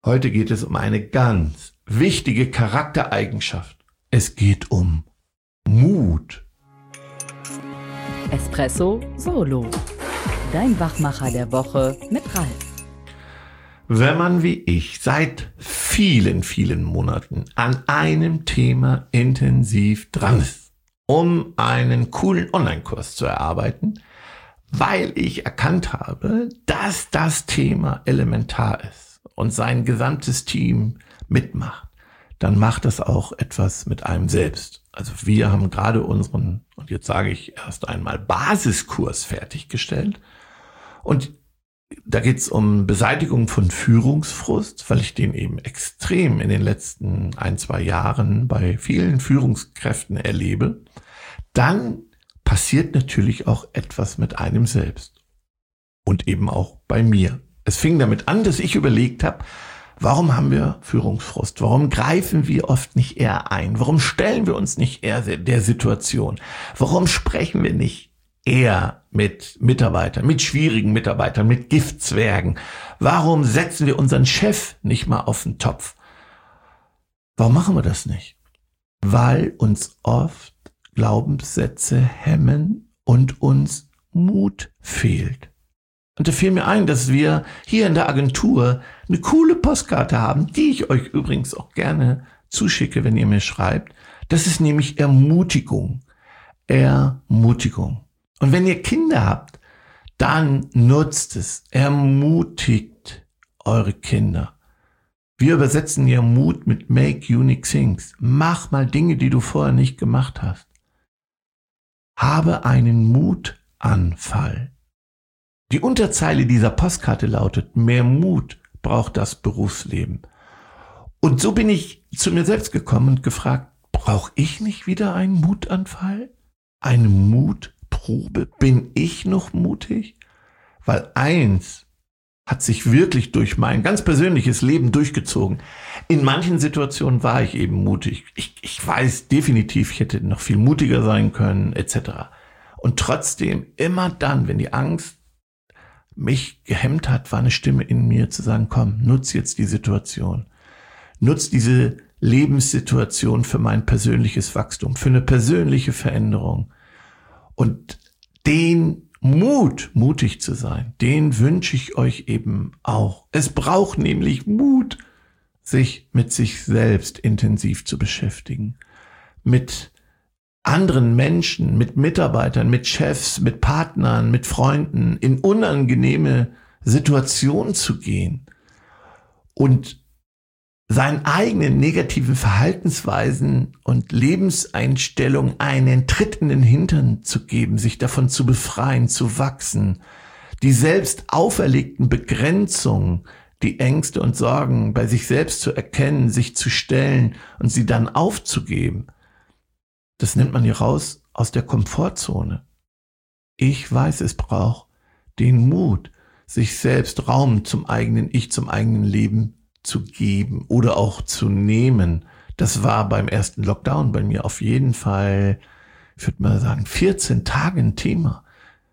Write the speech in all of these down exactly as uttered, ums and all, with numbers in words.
Heute geht es um eine ganz wichtige Charaktereigenschaft. Es geht um Mut. Espresso Solo. Dein Wachmacher der Woche mit Ralf. Wenn man wie ich seit vielen, vielen Monaten an einem Thema intensiv dran ist, um einen coolen Online-Kurs zu erarbeiten, weil ich erkannt habe, dass das Thema elementar ist und sein gesamtes Team mitmacht, dann macht das auch etwas mit einem selbst. Also wir haben gerade unseren, und jetzt sage ich erst einmal, Basiskurs fertiggestellt. Und da geht es um Beseitigung von Führungsfrust, weil ich den eben extrem in den letzten ein, zwei Jahren bei vielen Führungskräften erlebe. Dann passiert natürlich auch etwas mit einem selbst. Und eben auch bei mir. Es fing damit an, dass ich überlegt habe, warum haben wir Führungsfrust? Warum greifen wir oft nicht eher ein? Warum stellen wir uns nicht eher der Situation? Warum sprechen wir nicht eher mit Mitarbeitern, mit schwierigen Mitarbeitern, mit Giftzwergen? Warum setzen wir unseren Chef nicht mal auf den Topf? Warum machen wir das nicht? Weil uns oft Glaubenssätze hemmen und uns Mut fehlt. Und da fiel mir ein, dass wir hier in der Agentur eine coole Postkarte haben, die ich euch übrigens auch gerne zuschicke, wenn ihr mir schreibt. Das ist nämlich Ermutigung. Ermutigung. Und wenn ihr Kinder habt, dann nutzt es. Ermutigt eure Kinder. Wir übersetzen ja Mut mit Make Unique Things. Mach mal Dinge, die du vorher nicht gemacht hast. Habe einen Mutanfall. Die Unterzeile dieser Postkarte lautet: Mehr Mut braucht das Berufsleben. Und so bin ich zu mir selbst gekommen und gefragt, brauche ich nicht wieder einen Mutanfall? Eine Mutprobe? Bin ich noch mutig? Weil eins hat sich wirklich durch mein ganz persönliches Leben durchgezogen. In manchen Situationen war ich eben mutig. Ich, ich weiß definitiv, ich hätte noch viel mutiger sein können, et cetera. Und trotzdem, immer dann, wenn die Angst mich gehemmt hat, war eine Stimme in mir zu sagen, komm, nutz jetzt die Situation. Nutz diese Lebenssituation für mein persönliches Wachstum, für eine persönliche Veränderung. Und den Mut, mutig zu sein, den wünsche ich euch eben auch. Es braucht nämlich Mut, sich mit sich selbst intensiv zu beschäftigen. Mit anderen Menschen, mit Mitarbeitern, mit Chefs, mit Partnern, mit Freunden in unangenehme Situationen zu gehen und seinen eigenen negativen Verhaltensweisen und Lebenseinstellungen einen Tritt in den Hintern zu geben, sich davon zu befreien, zu wachsen, die selbst auferlegten Begrenzungen, die Ängste und Sorgen bei sich selbst zu erkennen, sich zu stellen und sie dann aufzugeben. Das nennt man hier raus aus der Komfortzone. Ich weiß, es braucht den Mut, sich selbst Raum zum eigenen Ich, zum eigenen Leben zu geben oder auch zu nehmen. Das war beim ersten Lockdown bei mir auf jeden Fall, ich würde mal sagen, vierzehn Tage ein Thema.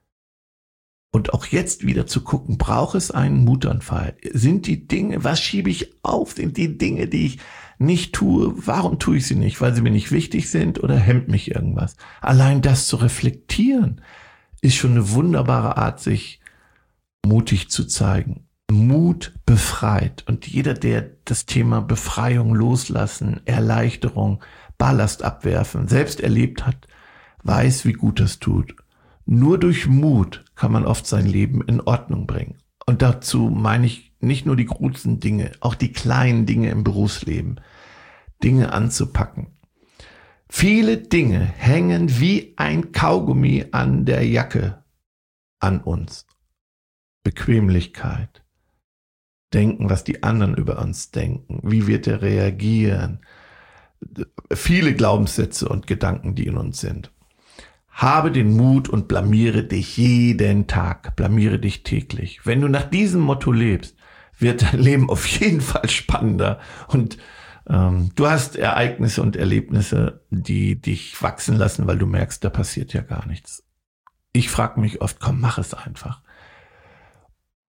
Und auch jetzt wieder zu gucken, braucht es einen Mutanfall? Sind die Dinge, was schiebe ich auf? Sind die Dinge, die ich nicht tue, warum tue ich sie nicht? Weil sie mir nicht wichtig sind oder hemmt mich irgendwas? Allein das zu reflektieren, ist schon eine wunderbare Art, sich mutig zu zeigen. Mut befreit. Und jeder, der das Thema Befreiung, Loslassen, Erleichterung, Ballast abwerfen selbst erlebt hat, weiß, wie gut das tut. Nur durch Mut kann man oft sein Leben in Ordnung bringen. Und dazu meine ich nicht nur die großen Dinge, auch die kleinen Dinge im Berufsleben, Dinge anzupacken. Viele Dinge hängen wie ein Kaugummi an der Jacke an uns. Bequemlichkeit, denken, was die anderen über uns denken, wie wird er reagieren, viele Glaubenssätze und Gedanken, die in uns sind. Habe den Mut und blamiere dich jeden Tag, blamiere dich täglich. Wenn du nach diesem Motto lebst, wird dein Leben auf jeden Fall spannender und ähm, du hast Ereignisse und Erlebnisse, die dich wachsen lassen, weil du merkst, da passiert ja gar nichts. Ich frage mich oft, komm, mach es einfach.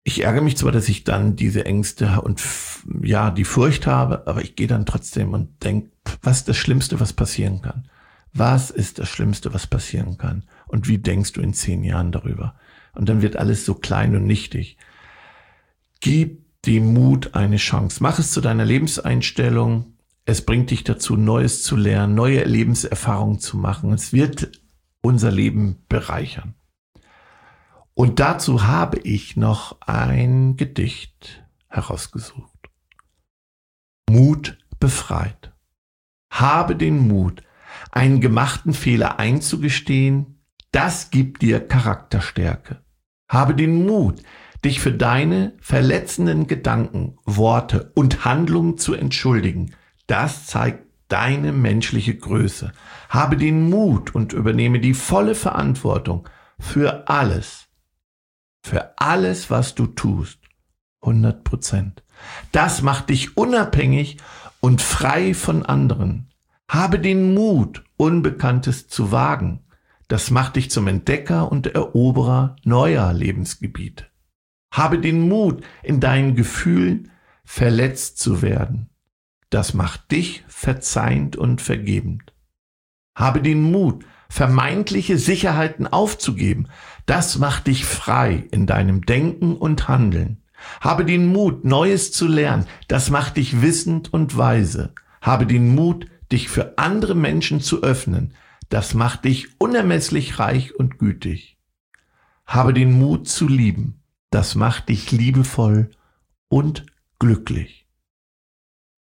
ich ärgere mich zwar, dass ich dann diese Ängste und ja, die Furcht habe, aber ich gehe dann trotzdem und denke, was ist das Schlimmste, was passieren kann? Was ist das Schlimmste, was passieren kann? Und wie denkst du in zehn Jahren darüber? Und dann wird alles so klein und nichtig. Gib dem Mut eine Chance. Mach es zu deiner Lebenseinstellung. Es bringt dich dazu, Neues zu lernen, neue Lebenserfahrungen zu machen. Es wird unser Leben bereichern. Und dazu habe ich noch ein Gedicht herausgesucht. Mut befreit. Habe den Mut, einen gemachten Fehler einzugestehen, das gibt dir Charakterstärke. Habe den Mut, dich für deine verletzenden Gedanken, Worte und Handlungen zu entschuldigen. Das zeigt deine menschliche Größe. Habe den Mut und übernehme die volle Verantwortung für alles. Für alles, was du tust. hundert Prozent. Das macht dich unabhängig und frei von anderen. Habe den Mut, Unbekanntes zu wagen. Das macht dich zum Entdecker und Eroberer neuer Lebensgebiete. Habe den Mut, in deinen Gefühlen verletzt zu werden. Das macht dich verzeihend und vergebend. Habe den Mut, vermeintliche Sicherheiten aufzugeben. Das macht dich frei in deinem Denken und Handeln. Habe den Mut, Neues zu lernen. Das macht dich wissend und weise. Habe den Mut, dich für andere Menschen zu öffnen. Das macht dich unermesslich reich und gütig. Habe den Mut zu lieben. Das macht dich liebevoll und glücklich.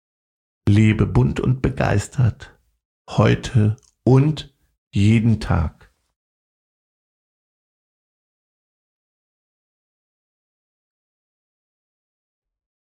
Lebe bunt und begeistert, heute und jeden Tag.